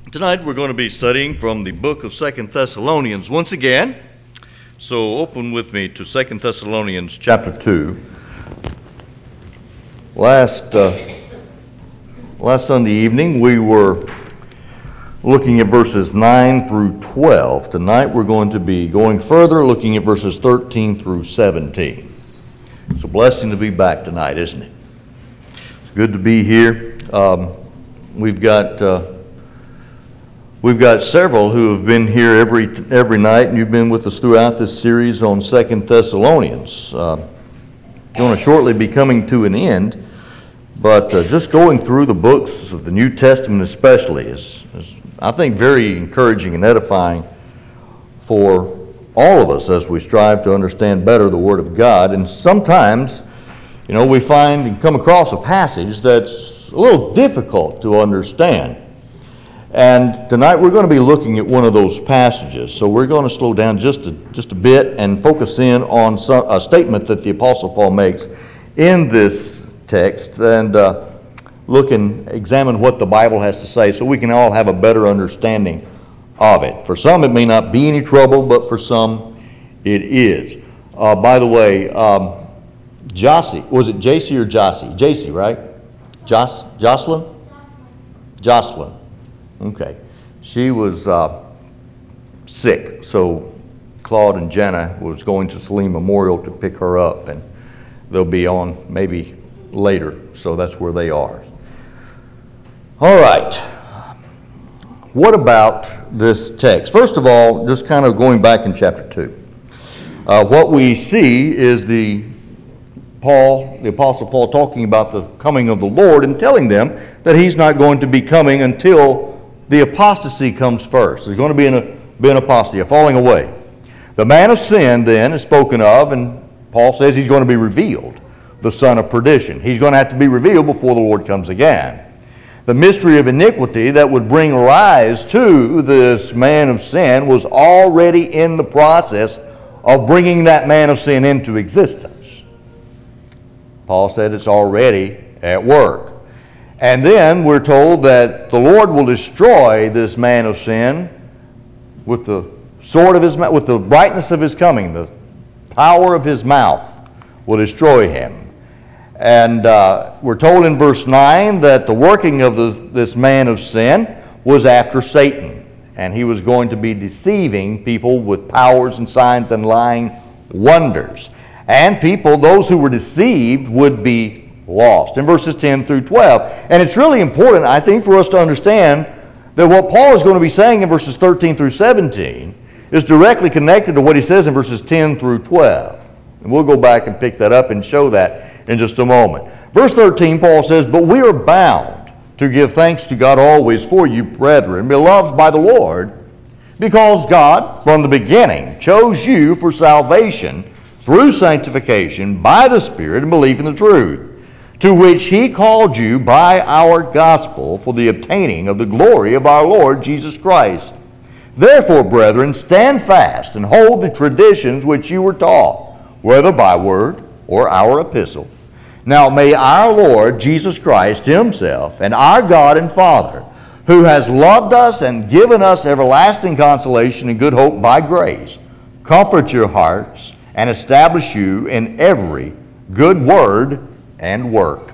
Tonight we're going to be studying from the book of 2 Thessalonians once again. So open with me to 2 Thessalonians chapter 2. Last Sunday evening we were looking at verses 9 through 12. Tonight we're going to be going further, looking at verses 13 through 17. It's a blessing to be back tonight, isn't it? It's good to be here. We've got several who have been here every night, and you've been with us throughout this series on 2 Thessalonians. Going to shortly be coming to an end, but just going through the books of the New Testament especially is I think, very encouraging and edifying for all of us as we strive to understand better the Word of God. And sometimes, we find and come across a passage that's a little difficult to understand. And tonight we're going to be looking at one of those passages. So we're going to slow down just a bit and focus in on a statement that the Apostle Paul makes in this text and look and examine what the Bible has to say so we can all have a better understanding of it. For some it may not be any trouble, but for some it is. By the way, Josie, was it JC or Josie? JC, right? Jocelyn? Jocelyn. Okay. She was sick, so Claude and Jenna was going to Saline Memorial to pick her up, and they'll be on maybe later, so that's where they are. All right. What about this text? First of all, just kind of going back in chapter 2. What we see is the Apostle Paul talking about the coming of the Lord and telling them that he's not going to be coming until the apostasy comes first. There's going to be an apostasy, a falling away. The man of sin then is spoken of, and Paul says he's going to be revealed, the son of perdition. He's going to have to be revealed before the Lord comes again. The mystery of iniquity that would bring rise to this man of sin was already in the process of bringing that man of sin into existence. Paul said it's already at work. And then we're told that the Lord will destroy this man of sin with the sword of his mouth, with the brightness of his coming. The power of his mouth will destroy him. And we're told in verse 9 that the working of this man of sin was after Satan. And he was going to be deceiving people with powers and signs and lying wonders. And people, those who were deceived, would be lost in verses 10 through 12. And it's really important, I think, for us to understand that what Paul is going to be saying in verses 13 through 17 is directly connected to what he says in verses 10 through 12. And we'll go back and pick that up and show that in just a moment. Verse 13, Paul says, "But we are bound to give thanks to God always for you, brethren, beloved by the Lord, because God, from the beginning, chose you for salvation through sanctification by the Spirit and belief in the truth, to which he called you by our gospel for the obtaining of the glory of our Lord Jesus Christ. Therefore, brethren, stand fast and hold the traditions which you were taught, whether by word or our epistle. Now may our Lord Jesus Christ himself and our God and Father, who has loved us and given us everlasting consolation and good hope by grace, comfort your hearts and establish you in every good word and work."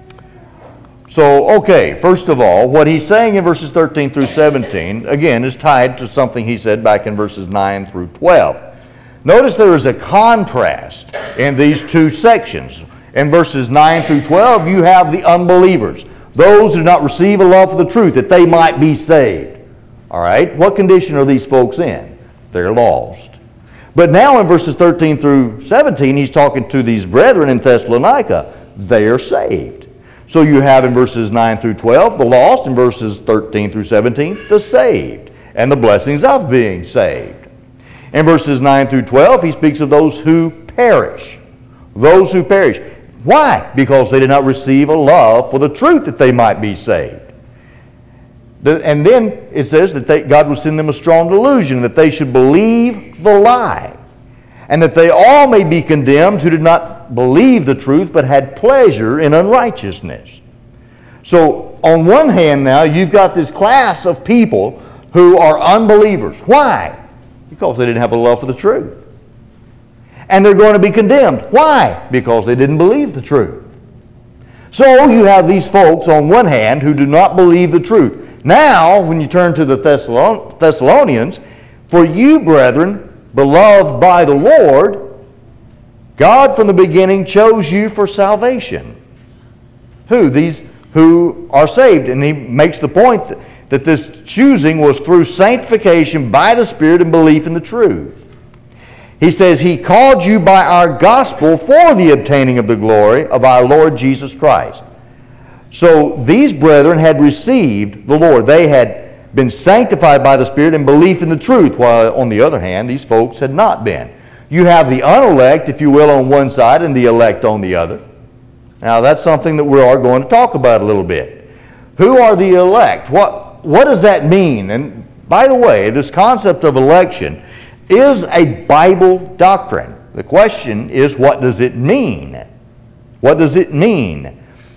So, first of all, what he's saying in verses 13 through 17, again, is tied to something he said back in verses 9 through 12. Notice there is a contrast in these two sections. In verses 9 through 12, you have the unbelievers, those who do not receive a love for the truth, that they might be saved. All right? What condition are these folks in? They're lost. But now in verses 13 through 17, he's talking to these brethren in Thessalonica. They are saved. So you have in verses 9 through 12 the lost, in verses 13 through 17 the saved, and the blessings of being saved. In verses 9 through 12 he speaks of those who perish. Those who perish. Why? Because they did not receive a love for the truth that they might be saved. And then it says that God would send them a strong delusion, that they should believe the lie, and that they all may be condemned who did not believe the truth but had pleasure in unrighteousness. So on one hand now, you've got this class of people who are unbelievers. Why? Because they didn't have a love for the truth. And they're going to be condemned. Why? Because they didn't believe the truth. So you have these folks on one hand who do not believe the truth. Now, when you turn to the Thessalonians, for you, brethren, beloved by the Lord, God from the beginning chose you for salvation. Who? These who are saved. And he makes the point that this choosing was through sanctification by the Spirit and belief in the truth. He says, He called you by our gospel for the obtaining of the glory of our Lord Jesus Christ. So these brethren had received the Lord. They had been sanctified by the Spirit and belief in the truth, while on the other hand, these folks had not been. You have the unelect, if you will, on one side and the elect on the other. Now that's something that we are going to talk about a little bit. Who are the elect? What does that mean? And by the way, this concept of election is a Bible doctrine. The question is, what does it mean? What does it mean?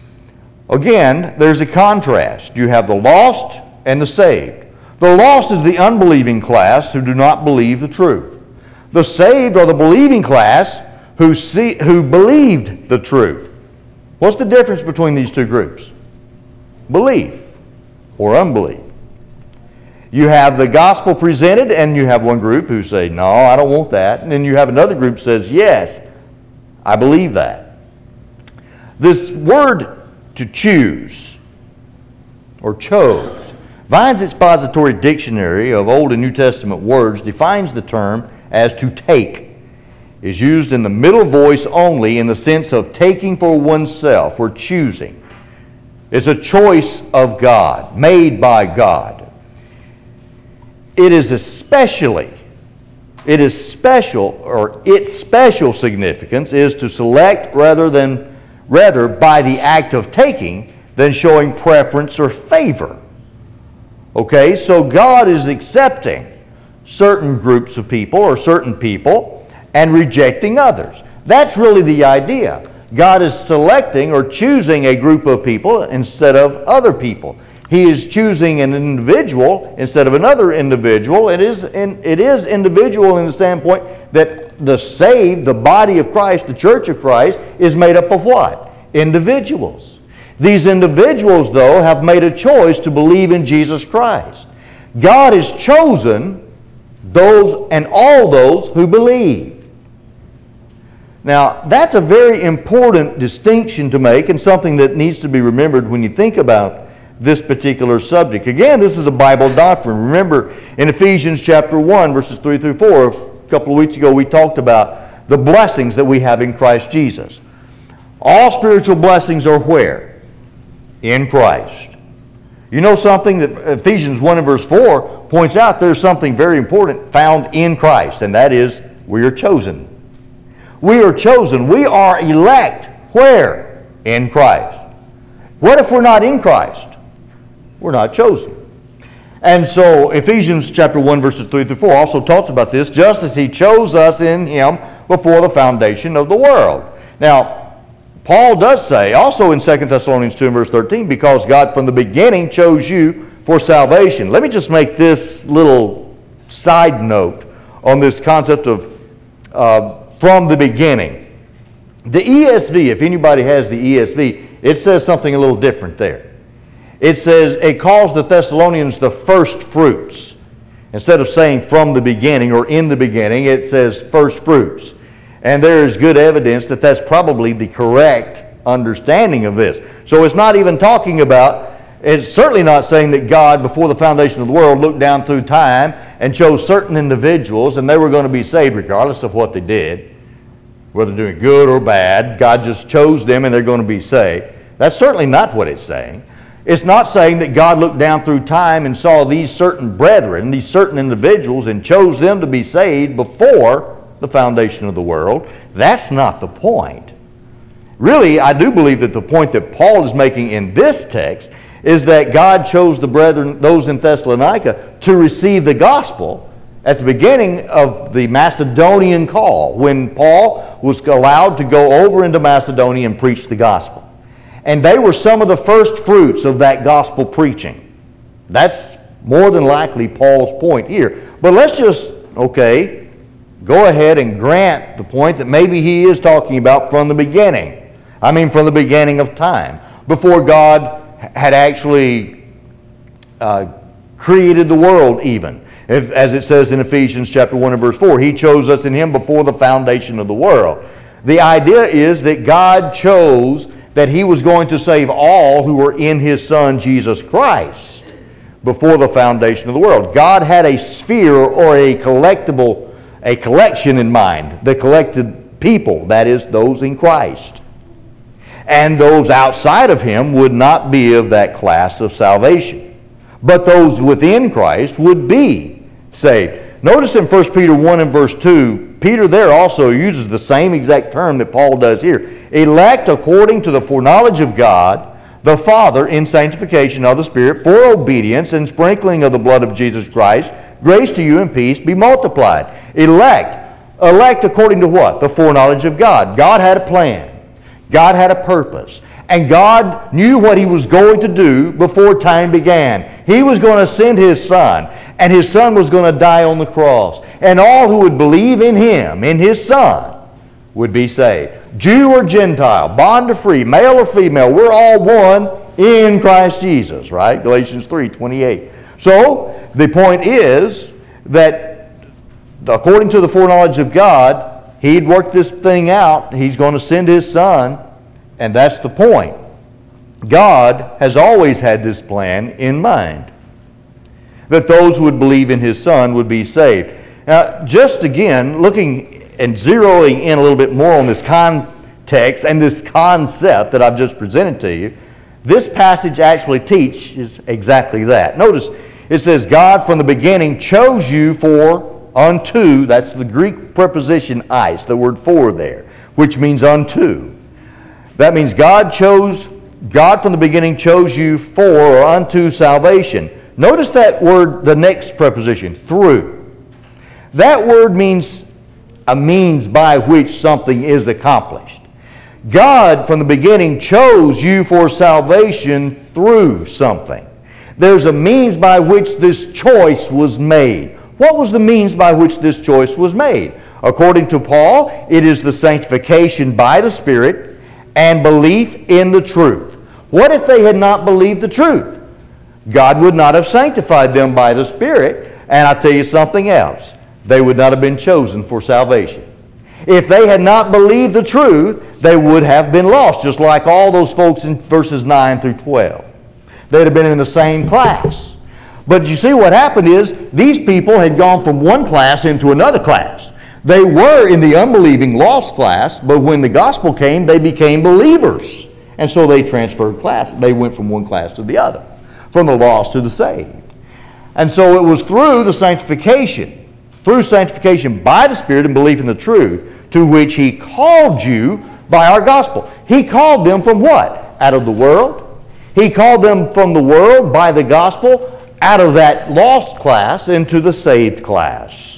Again, there's a contrast. You have the lost and the saved. The lost is the unbelieving class who do not believe the truth. The saved are the believing class who believed the truth. What's the difference between these two groups? Belief or unbelief. You have the gospel presented, and you have one group who say, no, I don't want that. And then you have another group who says, yes, I believe that. This word to choose, or chose, Vine's Expository Dictionary of Old and New Testament words defines the term as to take. Is used in the middle voice only in the sense of taking for oneself or choosing. It's a choice of God, made by God. Its special significance is to select rather by the act of taking than showing preference or favor. Okay, so God is accepting certain groups of people or certain people and rejecting others. That's really the idea. God is selecting or choosing a group of people instead of other people. He is choosing an individual instead of another individual. It is individual in the standpoint that the saved, the body of Christ, the church of Christ, is made up of what? Individuals. These individuals, though, have made a choice to believe in Jesus Christ. God has chosen those and all those who believe. Now, that's a very important distinction to make and something that needs to be remembered when you think about this particular subject. Again, this is a Bible doctrine. Remember, in Ephesians chapter 1, verses 3 through 4, a couple of weeks ago, we talked about the blessings that we have in Christ Jesus. All spiritual blessings are where? In Christ. You know something that Ephesians 1 and verse 4 points out? There's something very important found in Christ, and that is we are chosen. We are chosen. We are elect. Where? In Christ. What if we're not in Christ? We're not chosen. And so Ephesians chapter 1 verses 3 through 4 also talks about this, just as He chose us in Him before the foundation of the world. Now, Paul does say, also in 2 Thessalonians 2 and verse 13, because God from the beginning chose you for salvation. Let me just make this little side note on this concept of from the beginning. The ESV, if anybody has the ESV, it says something a little different there. It says, it calls the Thessalonians the first fruits. Instead of saying from the beginning or in the beginning, it says first fruits. And there is good evidence that that's probably the correct understanding of this. So it's not even talking about, it's certainly not saying that God, before the foundation of the world, looked down through time and chose certain individuals and they were going to be saved regardless of what they did, whether doing good or bad. God just chose them and they're going to be saved. That's certainly not what it's saying. It's not saying that God looked down through time and saw these certain brethren, these certain individuals, and chose them to be saved before the foundation of the world. That's not the point. Really, I do believe that the point that Paul is making in this text is that God chose the brethren, those in Thessalonica, to receive the gospel at the beginning of the Macedonian call, when Paul was allowed to go over into Macedonia and preach the gospel. And they were some of the first fruits of that gospel preaching. That's more than likely Paul's point here. But let's just, go ahead and grant the point that maybe he is talking about from the beginning. I mean from the beginning of time, before God had actually created the world even. As it says in Ephesians chapter 1 and verse 4, He chose us in Him before the foundation of the world. The idea is that God chose that He was going to save all who were in His Son Jesus Christ before the foundation of the world. God had a sphere or a collection in mind, the collected people, that is, those in Christ. And those outside of Him would not be of that class of salvation. But those within Christ would be saved. Notice in 1 Peter 1 and verse 2, Peter there also uses the same exact term that Paul does here. Elect according to the foreknowledge of God, the Father, in sanctification of the Spirit, for obedience and sprinkling of the blood of Jesus Christ, grace to you and peace be multiplied. Elect according to what? The foreknowledge of God. God had a plan. God had a purpose. And God knew what He was going to do before time began. He was going to send His Son, and His Son was going to die on the cross. And all who would believe in Him, in His Son, would be saved. Jew or Gentile, bond or free, male or female, we're all one in Christ Jesus, right? Galatians 3:28. So, the point is that according to the foreknowledge of God, He'd worked this thing out. He's going to send His Son, and that's the point. God has always had this plan in mind, that those who would believe in His Son would be saved. Now, just again, looking and zeroing in a little bit more on this context and this concept that I've just presented to you, this passage actually teaches exactly that. Notice, it says, God from the beginning chose you for unto, that's the Greek preposition eis, the word for there, which means unto. That means God from the beginning chose you for or unto salvation. Notice that word, the next preposition, through. That word means a means by which something is accomplished. God from the beginning chose you for salvation through something. There's a means by which this choice was made. What was the means by which this choice was made? According to Paul, it is the sanctification by the Spirit and belief in the truth. What if they had not believed the truth? God would not have sanctified them by the Spirit, and I'll tell you something else. They would not have been chosen for salvation. If they had not believed the truth, they would have been lost, just like all those folks in verses 9 through 12. They'd have been in the same class. But you see what happened is, these people had gone from one class into another class. They were in the unbelieving lost class, but when the gospel came, they became believers. And so they transferred classes. They went from one class to the other, from the lost to the saved. And so it was through sanctification by the Spirit and belief in the truth, to which He called you by our gospel. He called them from what? Out of the world. He called them from the world by the gospel, out of that lost class into the saved class.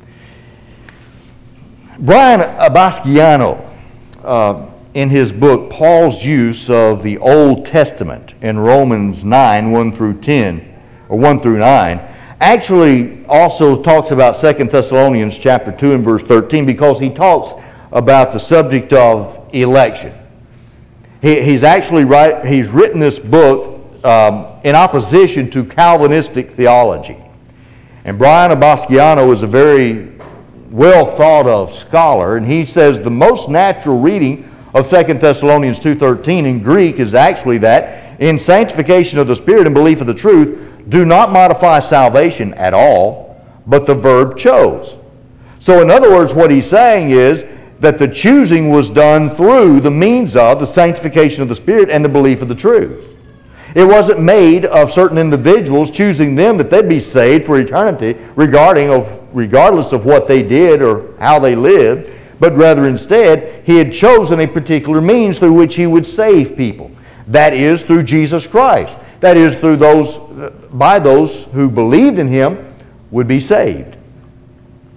Brian Abasciano, in his book, Paul's Use of the Old Testament in Romans 9, 1 through 10, or 1 through 9, actually also talks about 2 Thessalonians chapter 2 and verse 13, because he talks about the subject of election. He's written this book in opposition to Calvinistic theology. And Brian Abasciano is a very well thought of scholar, and he says the most natural reading of 2 Thessalonians 2:13 in Greek is actually that, in sanctification of the Spirit and belief of the truth, do not modify salvation at all, but the verb chose. So in other words, what he's saying is that the choosing was done through the means of the sanctification of the Spirit and the belief of the truth. It wasn't made of certain individuals choosing them that they'd be saved for eternity, regardless of what they did or how they lived, but rather instead, He had chosen a particular means through which He would save people. That is through Jesus Christ. That is through by those who believed in Him would be saved.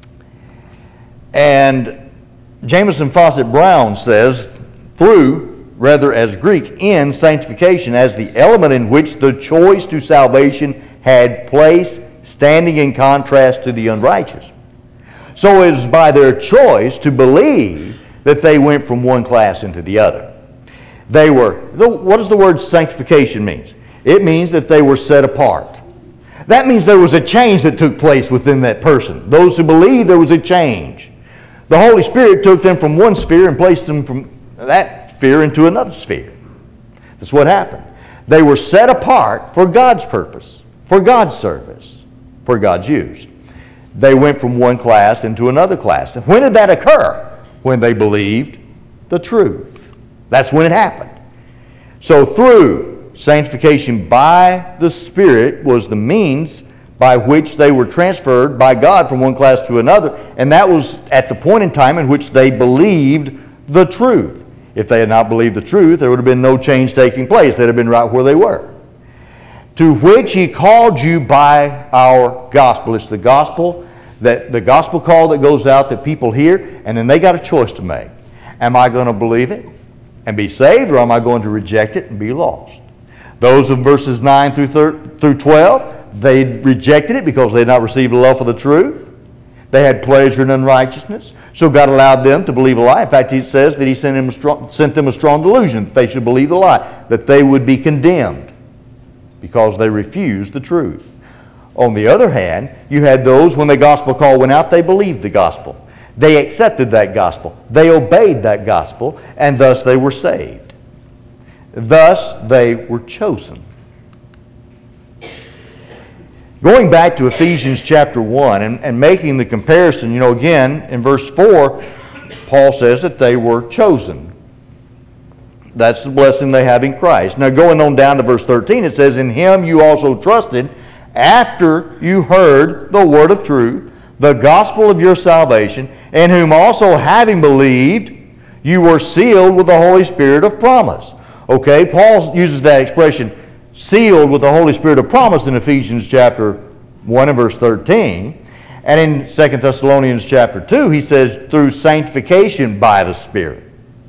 And Jamieson Fausset Brown says, through rather as Greek, in sanctification as the element in which the choice to salvation had place, standing in contrast to the unrighteous. So it is by their choice to believe that they went from one class into the other. What does the word sanctification mean? It means that they were set apart. That means there was a change that took place within that person. Those who believed, there was a change. The Holy Spirit took them from one sphere and placed them from that sphere into another sphere. That's what happened. They were set apart for God's purpose, for God's service, for God's use. They went from one class into another class. And when did that occur? When they believed the truth. That's when it happened. So through sanctification by the Spirit was the means by which they were transferred by God from one class to another, and that was at the point in time in which they believed the truth. If they had not believed the truth, there would have been no change taking place. They'd have been right where they were. To which he called you by our gospel. It's the gospel call that goes out that people hear, and then they got a choice to make. Am I going to believe it and be saved, or am I going to reject it and be lost? Those in verses 9 through 12, they rejected it because they had not received the love for the truth. They had pleasure in unrighteousness. So God allowed them to believe a lie. In fact, he says that he sent them a strong delusion that they should believe the lie, that they would be condemned because they refused the truth. On the other hand, you had those, when the gospel call went out, they believed the gospel. They accepted that gospel. They obeyed that gospel, and thus they were saved. Thus they were chosen. Going back to Ephesians chapter 1 and making the comparison, again, in verse 4, Paul says that they were chosen. That's the blessing they have in Christ. Now going on down to verse 13, it says, in him you also trusted after you heard the word of truth, the gospel of your salvation, in whom also having believed, you were sealed with the Holy Spirit of promise. Okay, Paul uses that expression, sealed with the Holy Spirit of promise, in Ephesians chapter 1 and verse 13. And in 2 Thessalonians chapter 2, he says, through sanctification by the Spirit.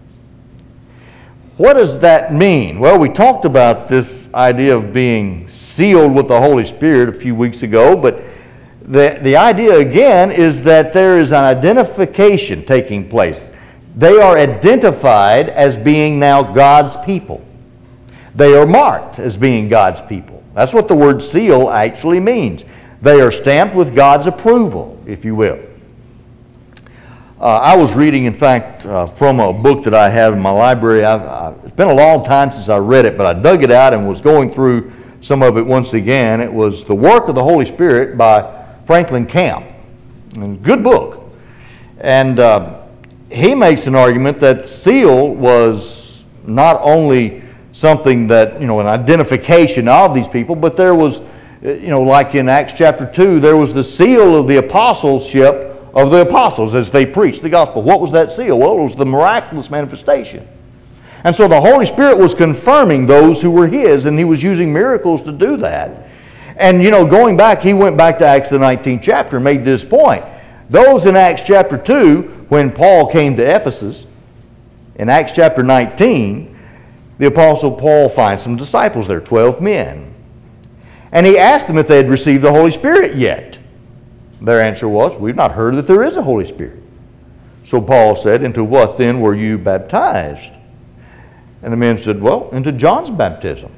What does that mean? Well, we talked about this idea of being sealed with the Holy Spirit a few weeks ago, but the idea again is that there is an identification taking place. They are identified as being now God's people. They are marked as being God's people. That's what the word seal actually means. They are stamped with God's approval, if you will. I was reading, in fact, from a book that I have in my library. It's been a long time since I read it, but I dug it out and was going through some of it once again. It was The Work of the Holy Spirit by Franklin Camp. Good book. And he makes an argument that seal was not only something that, an identification of these people, but there was, like in Acts chapter 2, there was the seal of the apostleship of the apostles as they preached the gospel. What was that seal? Well, it was the miraculous manifestation. And so the Holy Spirit was confirming those who were his, and he was using miracles to do that. And, going back, he went back to Acts the 19th chapter and made this point. Those in Acts chapter 2, when Paul came to Ephesus, in Acts chapter 19, the Apostle Paul finds some disciples there, 12 men. And he asked them if they had received the Holy Spirit yet. Their answer was, we've not heard that there is a Holy Spirit. So Paul said, into what then were you baptized? And the men said, well, into John's baptism.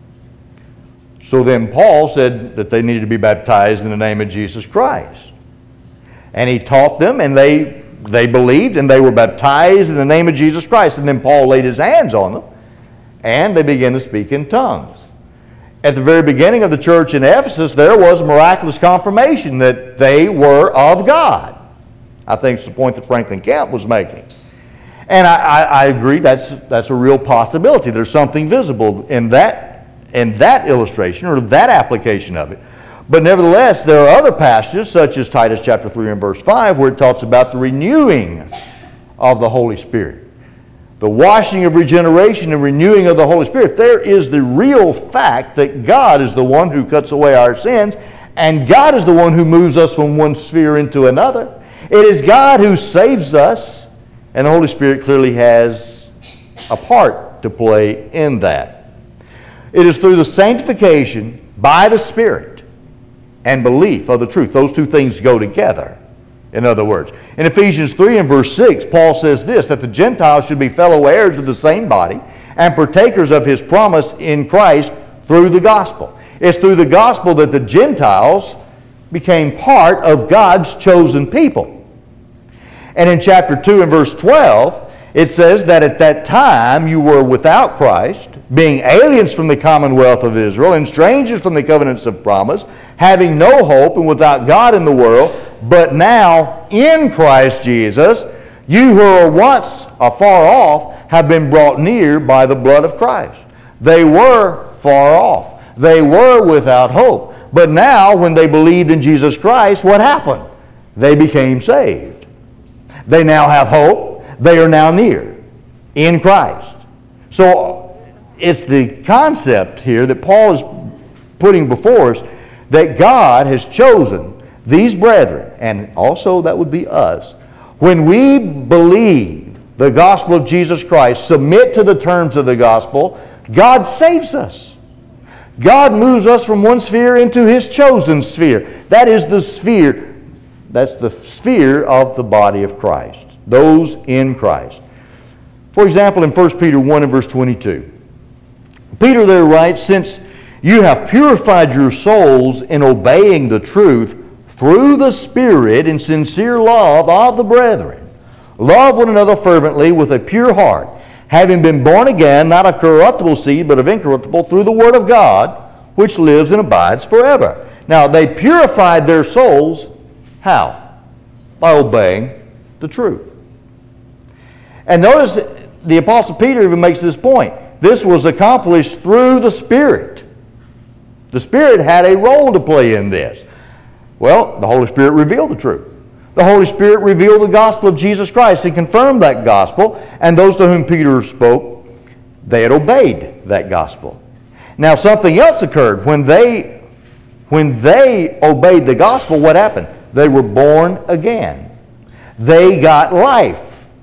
So then Paul said that they needed to be baptized in the name of Jesus Christ. And he taught them, and they believed, and they were baptized in the name of Jesus Christ. And then Paul laid his hands on them, and they began to speak in tongues. At the very beginning of the church in Ephesus, there was miraculous confirmation that they were of God. I think it's the point that Franklin Camp was making. And I agree that's a real possibility. There's something visible in that illustration or that application of it. But nevertheless, there are other passages, such as Titus chapter 3 and verse 5, where it talks about the renewing of the Holy Spirit. The washing of regeneration and renewing of the Holy Spirit. There is the real fact that God is the one who cuts away our sins, and God is the one who moves us from one sphere into another. It is God who saves us, and the Holy Spirit clearly has a part part to play in that. It is through the sanctification by the Spirit and belief of the truth. Those two things go together, in other words. In Ephesians 3 and verse 6, Paul says this, that the Gentiles should be fellow heirs of the same body and partakers of his promise in Christ through the gospel. It's through the gospel that the Gentiles became part of God's chosen people. And in chapter 2 and verse 12, it says that at that time you were without Christ, being aliens from the commonwealth of Israel and strangers from the covenants of promise, having no hope and without God in the world, but now in Christ Jesus, you who were once afar off have been brought near by the blood of Christ. They were far off. They were without hope. But now, when they believed in Jesus Christ, what happened? They became saved. They now have hope. They are now near in Christ. So it's the concept here that Paul is putting before us that God has chosen these brethren, and also that would be us. When we believe the gospel of Jesus Christ, submit to the terms of the gospel, God saves us. God moves us from one sphere into his chosen sphere. That is the sphere. That's the sphere of the body of Christ. Those in Christ. For example, in 1 Peter 1 and verse 22, Peter there writes, since you have purified your souls in obeying the truth through the Spirit in sincere love of the brethren, love one another fervently with a pure heart, having been born again, not of corruptible seed, but of incorruptible, through the Word of God, which lives and abides forever. Now, they purified their souls. How? By obeying the truth. And notice the Apostle Peter even makes this point. This was accomplished through the Spirit. The Spirit had a role to play in this. Well, the Holy Spirit revealed the truth. The Holy Spirit revealed the gospel of Jesus Christ and confirmed that gospel, and those to whom Peter spoke, they had obeyed that gospel. Now something else occurred. When they obeyed the gospel, what happened? They were born again. They got life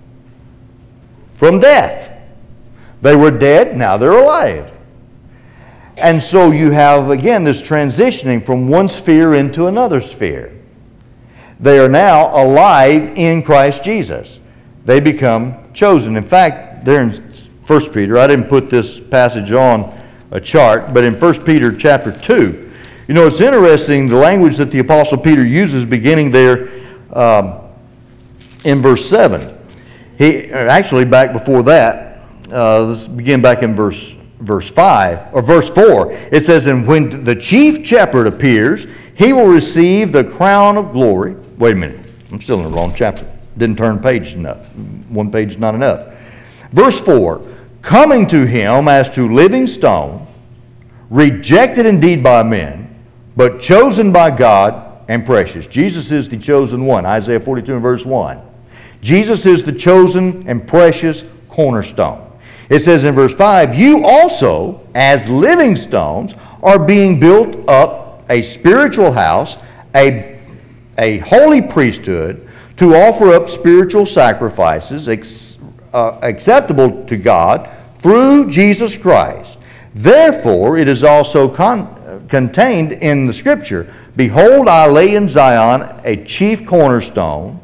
from death. They were dead, now they're alive. And so you have, again, this transitioning from one sphere into another sphere. They are now alive in Christ Jesus. They become chosen. In fact, there in 1 Peter, I didn't put this passage on a chart, but in 1 Peter chapter 2, you know, it's interesting the language that the Apostle Peter uses beginning there in verse 7. Actually, back before that, let's begin back in verse 5, or verse 4. It says, and when the chief shepherd appears, he will receive the crown of glory. Wait a minute. I'm still in the wrong chapter. Didn't turn page enough. One page is not enough. Verse 4, coming to him as to living stone, rejected indeed by men, but chosen by God and precious. Jesus is the chosen one. Isaiah 42 and verse 1. Jesus is the chosen and precious cornerstone. It says in verse 5, you also, as living stones, are being built up a spiritual house, a holy priesthood, to offer up spiritual sacrifices acceptable to God through Jesus Christ. Therefore, it is also contained in the Scripture, behold, I lay in Zion a chief cornerstone,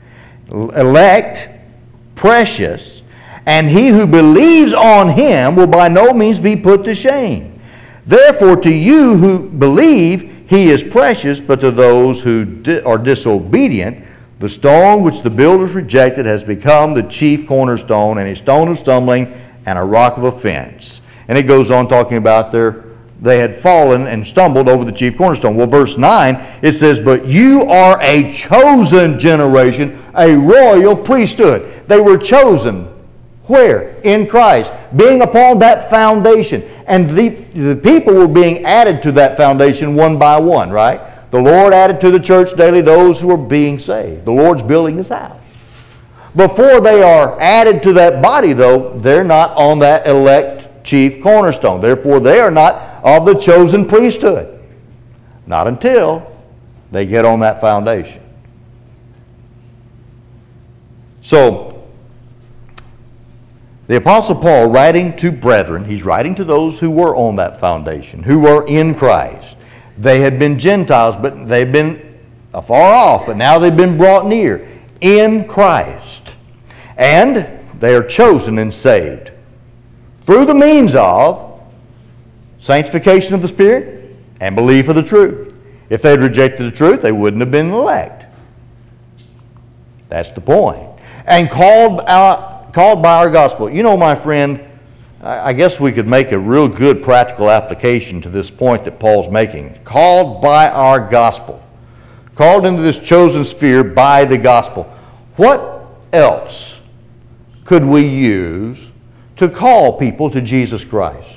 elect, precious, and he who believes on him will by no means be put to shame. Therefore, to you who believe, he is precious, but to those who are disobedient, the stone which the builders rejected has become the chief cornerstone, and a stone of stumbling and a rock of offense. And it goes on talking about they had fallen and stumbled over the chief cornerstone. Well, verse 9, it says, but you are a chosen generation, a royal priesthood. They were chosen. Where? In Christ. Being upon that foundation. And the people were being added to that foundation one by one, right? The Lord added to the church daily those who are being saved. The Lord's building his house. Before they are added to that body, though, they're not on that elect chief cornerstone. Therefore, they are not of the chosen priesthood. Not until they get on that foundation. So, The Apostle Paul, writing to brethren, he's writing to those who were on that foundation, who were in Christ. They had been Gentiles, but they've been afar off, but now they've been brought near in Christ. And they are chosen and saved through the means of sanctification of the Spirit and belief of the truth. If they had rejected the truth, they wouldn't have been elect. That's the point. And called by our gospel. You know, my friend, I guess we could make a real good practical application to this point that Paul's making. Called by our gospel. Called into this chosen sphere by the gospel. What else could we use to call people to Jesus Christ?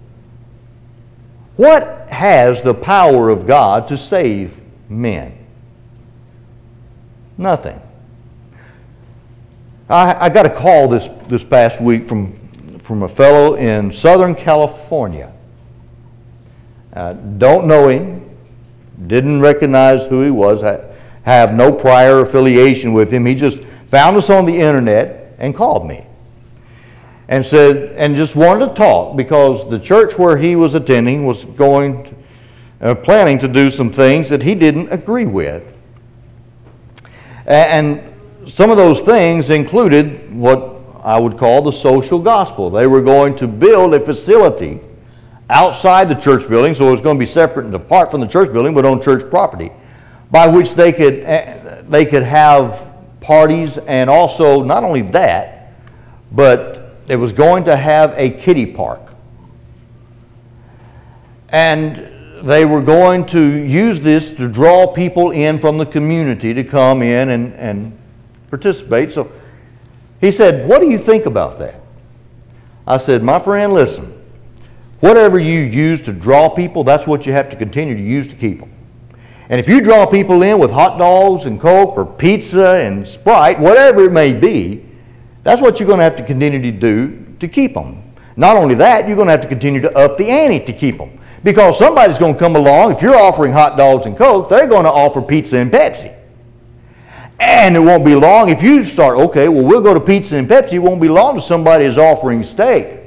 What has the power of God to save men? Nothing. I got a call this past week from a fellow in Southern California. Don't know him, didn't recognize who he was, have no prior affiliation with him. He just found us on the internet and called me. And said, and just wanted to talk because the church where he was attending was planning to do some things that he didn't agree with. And some of those things included what I would call the social gospel. They were going to build a facility outside the church building, so it was going to be separate and apart from the church building, but on church property, by which they could have parties, and also not only that, but it was going to have a kiddie park. And they were going to use this to draw people in from the community to come in and participate. So he said, what do you think about that? I said, my friend, listen, whatever you use to draw people, that's what you have to continue to use to keep them. And if you draw people in with hot dogs and Coke or pizza and Sprite, whatever it may be, that's what you're going to have to continue to do to keep them. Not only that, you're going to have to continue to up the ante to keep them. Because somebody's going to come along, if you're offering hot dogs and Coke, they're going to offer pizza and Pepsi. And it won't be long if you start, okay, well, we'll go to pizza and Pepsi. It won't be long till somebody is offering steak.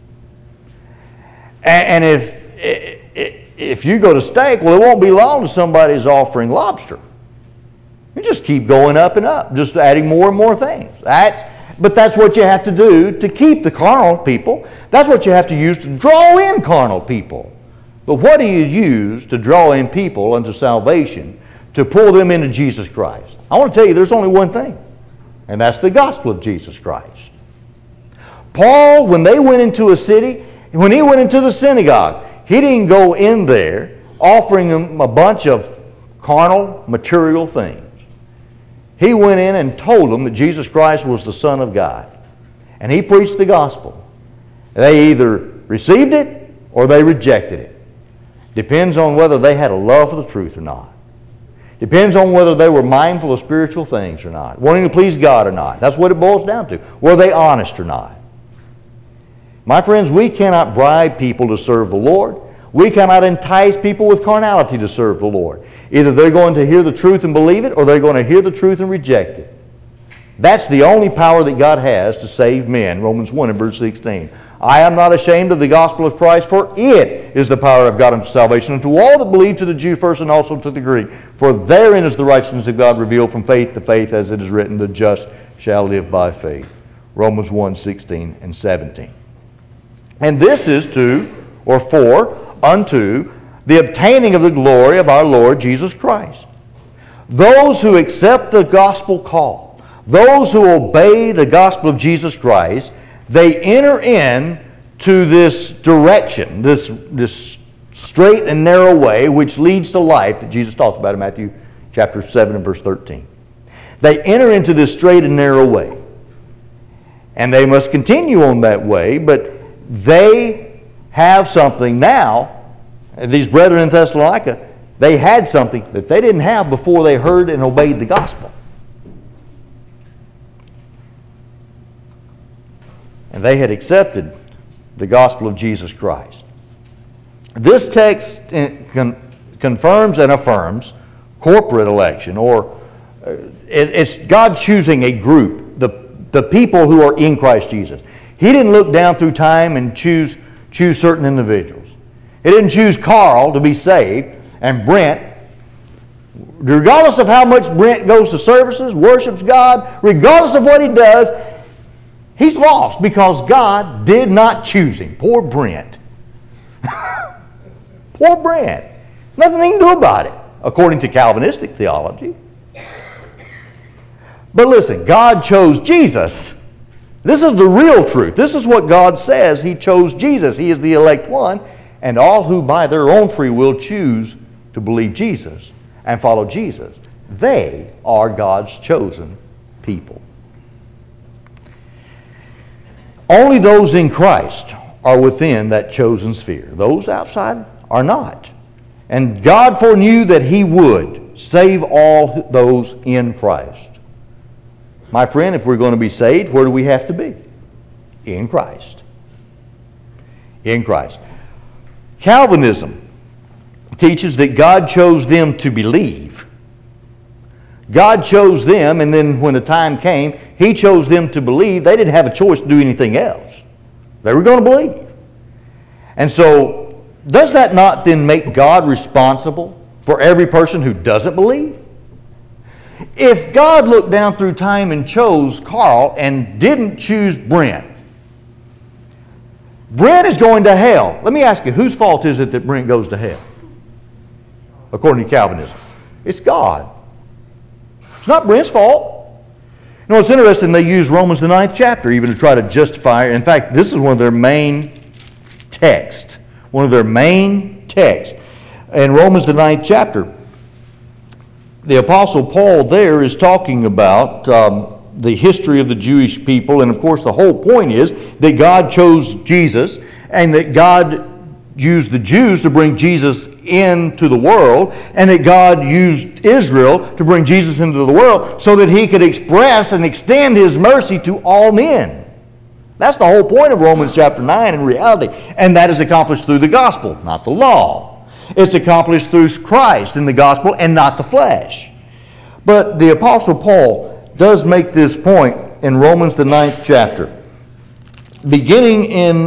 And if you go to steak, well, it won't be long till somebody is offering lobster. You just keep going up and up, just adding more and more things. But that's what you have to do to keep the carnal people. That's what you have to use to draw in carnal people. But what do you use to draw in people unto salvation, to pull them into Jesus Christ? I want to tell you there's only one thing, and that's the gospel of Jesus Christ. Paul, when they went into a city, when he went into the synagogue, he didn't go in there offering them a bunch of carnal, material things. He went in and told them that Jesus Christ was the Son of God. And he preached the gospel. They either received it or they rejected it. Depends on whether they had a love for the truth or not. Depends on whether they were mindful of spiritual things or not. Wanting to please God or not. That's what it boils down to. Were they honest or not? My friends, we cannot bribe people to serve the Lord. We cannot entice people with carnality to serve the Lord. Either they're going to hear the truth and believe it, or they're going to hear the truth and reject it. That's the only power that God has to save men. Romans 1 and verse 16. I am not ashamed of the gospel of Christ, for it is the power of God unto salvation unto all that believe, to the Jew first and also to the Greek. For therein is the righteousness of God revealed from faith to faith, as it is written, the just shall live by faith. Romans 1, 16 and 17. And this is unto the obtaining of the glory of our Lord Jesus Christ. Those who accept the gospel call, those who obey the gospel of Jesus Christ, they enter in to this direction, this straight and narrow way which leads to life that Jesus talked about in Matthew chapter 7 and verse 13. They enter into this straight and narrow way. And they must continue on that way, but they have something now. These brethren in Thessalonica, they had something that they didn't have before they heard and obeyed the gospel. And they had accepted the gospel of Jesus Christ. This text confirms and affirms corporate election, or it's God choosing a group, the people who are in Christ Jesus. He didn't look down through time and choose certain individuals. He didn't choose Carl to be saved and Brent. Regardless of how much Brent goes to services, worships God, regardless of what he does, he's lost because God did not choose him. Poor Brent. Poor Brent. Nothing he can do about it, according to Calvinistic theology. But listen, God chose Jesus. This is the real truth. This is what God says. He chose Jesus. He is the elect one. And all who by their own free will choose to believe Jesus and follow Jesus, they are God's chosen people. Only those in Christ are within that chosen sphere. Those outside are not. And God foreknew that He would save all those in Christ. My friend, if we're going to be saved, where do we have to be? In Christ. In Christ. Calvinism teaches that God chose them to believe. God chose them, and then when the time came, He chose them to believe. They didn't have a choice to do anything else. They were going to believe. And so, does that not then make God responsible for every person who doesn't believe? If God looked down through time and chose Carl and didn't choose Brent, Brent is going to hell. Let me ask you, whose fault is it that Brent goes to hell? According to Calvinism. It's God. It's not Brent's fault. You know, it's interesting they use Romans the 9th chapter even to try to justify it. In fact, this is one of their main texts. One of their main texts. In Romans the 9th chapter, the Apostle Paul there is talking about the history of the Jewish people, and of course the whole point is that God chose Jesus and that God used the Jews to bring Jesus into the world, and that God used Israel to bring Jesus into the world so that He could express and extend His mercy to all men. That's the whole point of Romans chapter 9 in reality, and that is accomplished through the gospel, not the law. It's accomplished through Christ in the gospel and not the flesh. But the Apostle Paul does make this point in Romans the 9th chapter. Beginning in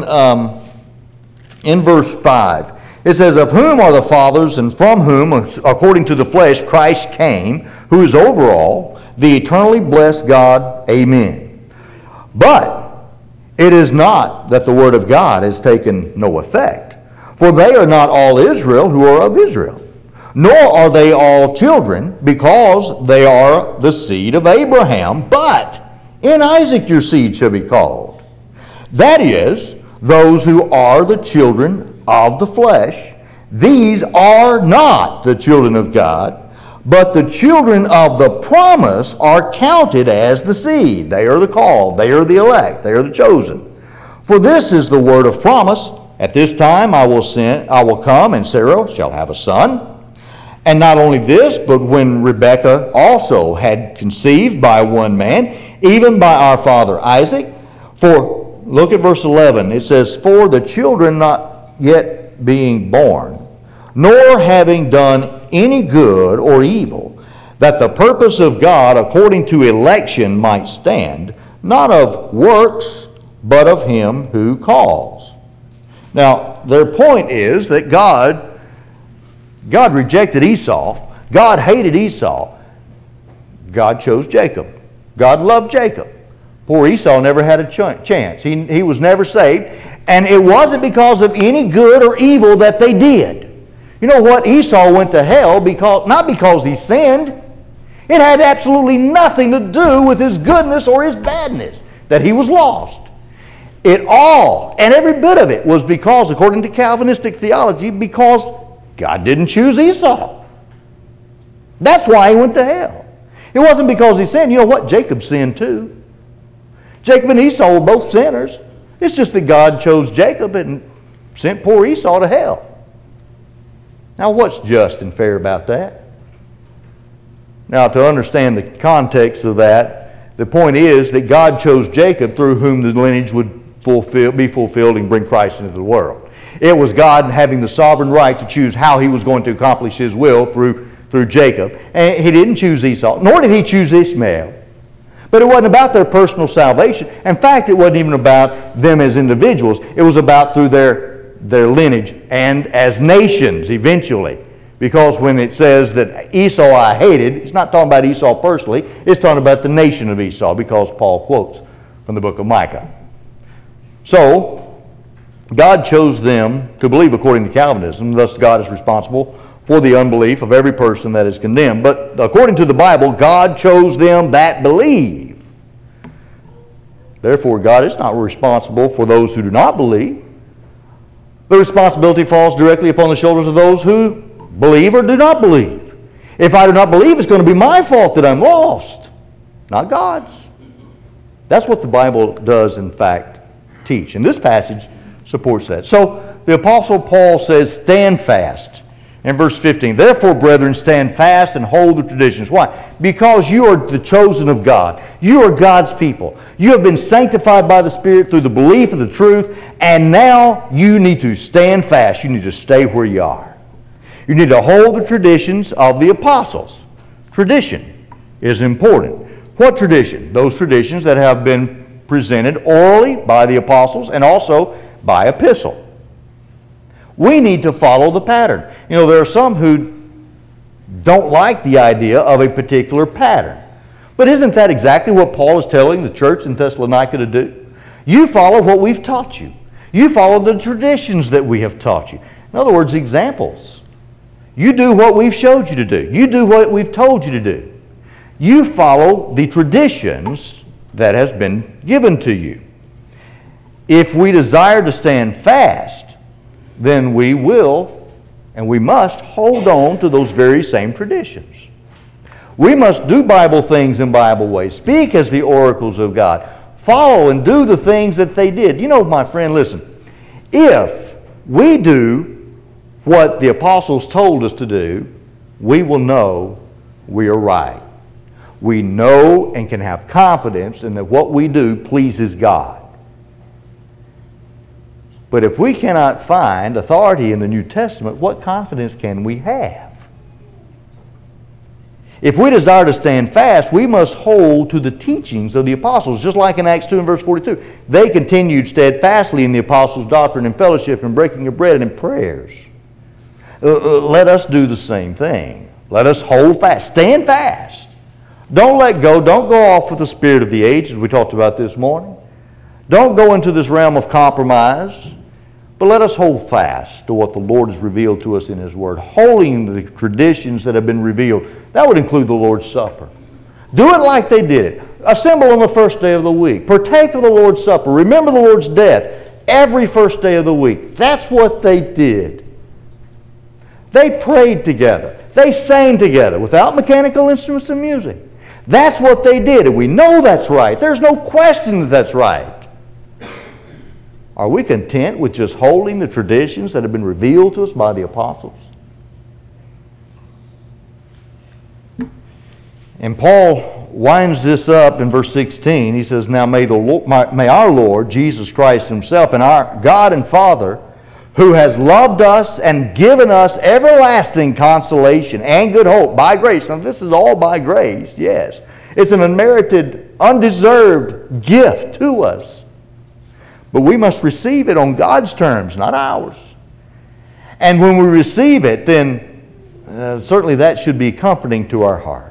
verse 5. It says, "Of whom are the fathers, and from whom, according to the flesh, Christ came, who is over all, the eternally blessed God. Amen. But it is not that the word of God has taken no effect. For they are not all Israel who are of Israel, nor are they all children, because they are the seed of Abraham. But in Isaac your seed shall be called. That is, those who are the children of the flesh, these are not the children of God, but the children of the promise are counted as the seed." They are the called, they are the elect, they are the chosen. "For this is the word of promise. At this time I will come, and Sarah shall have a son. And not only this, but when Rebekah also had conceived by one man, even by our father Isaac, for," look at verse 11, it says, "for the children not yet being born, nor having done any good or evil, that the purpose of God according to election might stand, not of works, but of Him who calls." Now, their point is that God rejected Esau. God hated Esau. God chose Jacob. God loved Jacob. Poor Esau never had a chance. He was never saved. And it wasn't because of any good or evil that they did. You know what? Esau went to hell not because he sinned. It had absolutely nothing to do with his goodness or his badness that he was lost. It all, and every bit of it, was because, according to Calvinistic theology, because God didn't choose Esau. That's why he went to hell. It wasn't because he sinned. You know what? Jacob sinned too. Jacob and Esau were both sinners. It's just that God chose Jacob and sent poor Esau to hell. Now, what's just and fair about that? Now, to understand the context of that, the point is that God chose Jacob, through whom the lineage would be fulfilled and bring Christ into the world. It was God having the sovereign right to choose how He was going to accomplish His will through Jacob. And He didn't choose Esau, nor did He choose Ishmael. But it wasn't about their personal salvation. In fact, it wasn't even about them as individuals. It was about through their lineage and as nations eventually. Because when it says that Esau I hated, it's not talking about Esau personally. It's talking about the nation of Esau, because Paul quotes from the book of Micah. So, God chose them to believe according to Calvinism. Thus, God is responsible for the unbelief of every person that is condemned. But according to the Bible, God chose them that believe. Therefore, God is not responsible for those who do not believe. The responsibility falls directly upon the shoulders of those who believe or do not believe. If I do not believe, it's going to be my fault that I'm lost, not God's. That's what the Bible does, in fact, teach. And this passage supports that. So the Apostle Paul says, stand fast. In verse 15, therefore, brethren, stand fast and hold the traditions. Why? Because you are the chosen of God. You are God's people. You have been sanctified by the Spirit through the belief of the truth, and now you need to stand fast. You need to stay where you are. You need to hold the traditions of the apostles. Tradition is important. What tradition? Those traditions that have been presented orally by the apostles and also by epistle. We need to follow the pattern. You know, there are some who don't like the idea of a particular pattern. But isn't that exactly what Paul is telling the church in Thessalonica to do? You follow what we've taught you. You follow the traditions that we have taught you. In other words, examples. You do what we've showed you to do. You do what we've told you to do. You follow the traditions that has been given to you. If we desire to stand fast, then we will and we must hold on to those very same traditions. We must do Bible things in Bible ways. Speak as the oracles of God. Follow and do the things that they did. You know, my friend, listen. If we do what the apostles told us to do, we will know we are right. We know and can have confidence in that what we do pleases God. But if we cannot find authority in the New Testament, what confidence can we have? If we desire to stand fast, we must hold to the teachings of the apostles, just like in Acts 2 and verse 42. They continued steadfastly in the apostles' doctrine and fellowship and breaking of bread and in prayers. Let us do the same thing. Let us hold fast. Stand fast. Don't let go. Don't go off with the spirit of the age, as we talked about this morning. Don't go into this realm of compromise. But let us hold fast to what the Lord has revealed to us in His Word, holding the traditions that have been revealed. That would include the Lord's Supper. Do it like they did it. Assemble on the first day of the week. Partake of the Lord's Supper. Remember the Lord's death every first day of the week. That's what they did. They prayed together. They sang together without mechanical instruments and music. That's what they did, and we know that's right. There's no question that that's right. Are we content with just holding the traditions that have been revealed to us by the apostles? And Paul winds this up in verse 16. He says, now may our Lord Jesus Christ Himself and our God and Father, who has loved us and given us everlasting consolation and good hope by grace. Now this is all by grace, yes. It's an unmerited, undeserved gift to us. But we must receive it on God's terms, not ours. And when we receive it, then certainly that should be comforting to our hearts.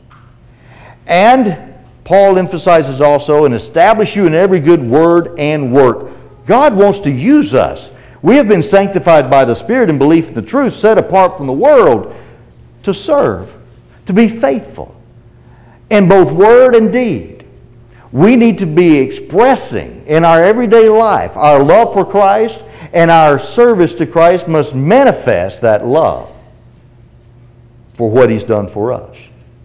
And Paul emphasizes also, and establish you in every good word and work. God wants to use us. We have been sanctified by the Spirit in belief in the truth, set apart from the world to serve, to be faithful in both word and deed. We need to be expressing in our everyday life our love for Christ, and our service to Christ must manifest that love for what He's done for us.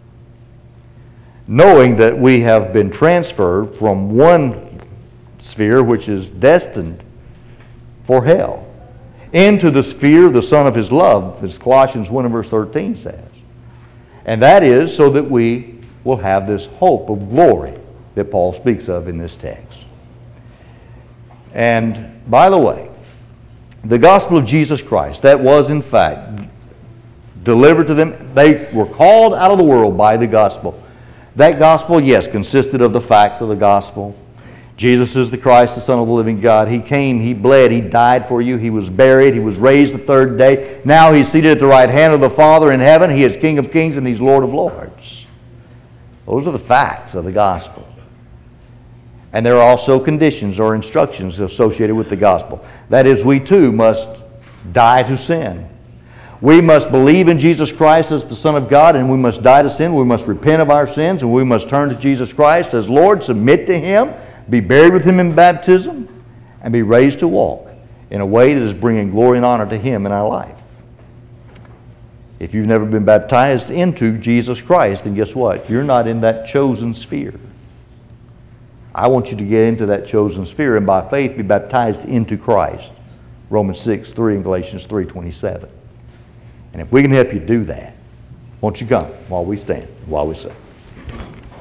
Knowing that we have been transferred from one sphere, which is destined for hell, into the sphere of the Son of His love, as Colossians 1 and verse 13 says. And that is so that we will have this hope of glory that Paul speaks of in this text. And by the way, the gospel of Jesus Christ, that was in fact delivered to them. They were called out of the world by the gospel. That gospel, yes, consisted of the facts of the gospel. Jesus is the Christ, the Son of the living God. He came, He bled, He died for you, He was buried, He was raised the third day. Now He's seated at the right hand of the Father in heaven. He is King of kings and He's Lord of lords. Those are the facts of the gospel. And there are also conditions or instructions associated with the gospel. That is, we too must die to sin. We must believe in Jesus Christ as the Son of God, and we must die to sin. We must repent of our sins, and we must turn to Jesus Christ as Lord, submit to Him, be buried with Him in baptism, and be raised to walk in a way that is bringing glory and honor to Him in our life. If you've never been baptized into Jesus Christ, then guess what? You're not in that chosen sphere. I want you to get into that chosen sphere and by faith be baptized into Christ. Romans 6:3 and Galatians 3:27. And if we can help you do that, won't you come while we stand, while we sing.